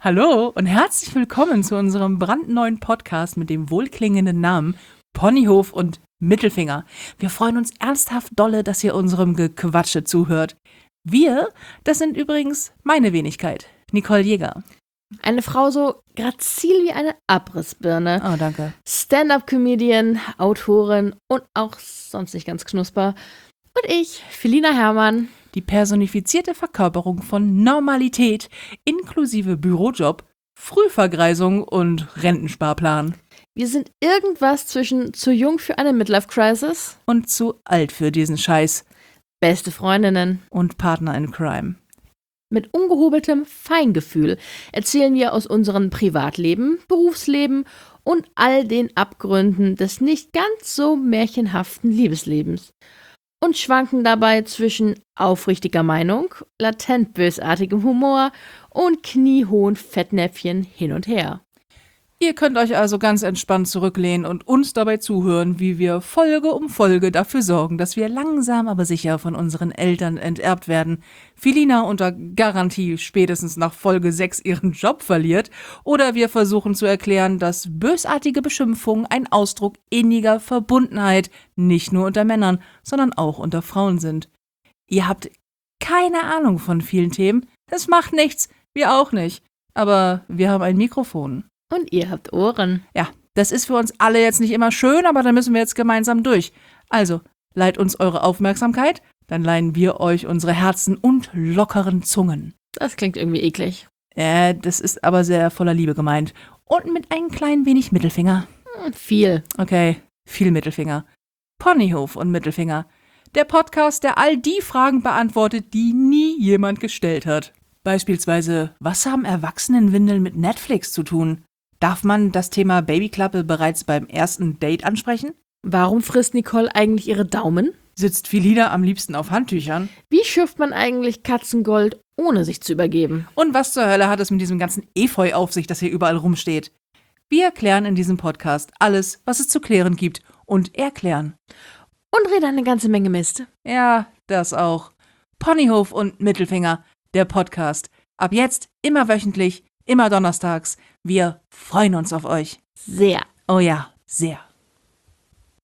Hallo und herzlich willkommen zu unserem brandneuen Podcast mit dem wohlklingenden Namen Ponyhof und Mittelfinger. Wir freuen uns ernsthaft dolle, dass ihr unserem Gequatsche zuhört. Wir, das sind übrigens meine Wenigkeit, Nicole Jäger. Eine Frau so grazil wie eine Abrissbirne. Oh, danke. Stand-up-Comedian, Autorin und auch sonst nicht ganz knusper. Und ich, Felina Herrmann. Die personifizierte Verkörperung von Normalität inklusive Bürojob, Frühvergreisung und Rentensparplan. Wir sind irgendwas zwischen zu jung für eine Midlife-Crisis Und zu alt für diesen Scheiß. beste Freundinnen. Und Partner in Crime. Mit ungehobeltem Feingefühl erzählen wir aus unserem Privatleben, Berufsleben und all den Abgründen des nicht ganz so märchenhaften Liebeslebens. Und schwanken dabei zwischen aufrichtiger Meinung, latent bösartigem Humor und kniehohen Fettnäpfchen hin und her. Ihr könnt euch also ganz entspannt zurücklehnen und uns dabei zuhören, wie wir Folge um Folge dafür sorgen, dass wir langsam aber sicher von unseren Eltern enterbt werden, Felina unter Garantie spätestens nach Folge 6 ihren Job verliert, oder wir versuchen zu erklären, dass bösartige Beschimpfungen ein Ausdruck inniger Verbundenheit nicht nur unter Männern, sondern auch unter Frauen sind. Ihr habt keine Ahnung von vielen Themen, das macht nichts, wir auch nicht, aber wir haben ein Mikrofon. Und ihr habt Ohren. Ja, das ist für uns alle jetzt nicht immer schön, aber da müssen wir jetzt gemeinsam durch. Also, leiht uns eure Aufmerksamkeit, dann leihen wir euch unsere Herzen und lockeren Zungen. Das klingt irgendwie eklig. Das ist aber sehr voller Liebe gemeint. Und mit ein klein wenig Mittelfinger. Viel. Okay, viel Mittelfinger. Ponyhof und Mittelfinger. Der Podcast, der all die Fragen beantwortet, die nie jemand gestellt hat. Beispielsweise, was haben Erwachsenenwindeln mit Netflix zu tun? Darf man das Thema Babyklappe bereits beim ersten Date ansprechen? Warum frisst Nicole eigentlich ihre Daumen? Sitzt Felina am liebsten auf Handtüchern? Wie schürft man eigentlich Katzengold, ohne sich zu übergeben? Und was zur Hölle hat es mit diesem ganzen Efeu auf sich, das hier überall rumsteht? Wir klären in diesem Podcast alles, was es zu klären gibt und erklären. Und rede eine ganze Menge Mist. Ja, das auch. Ponyhof und Mittelfinger, der Podcast. Ab jetzt immer wöchentlich, immer donnerstags. Wir freuen uns auf euch. Sehr. Oh ja, sehr.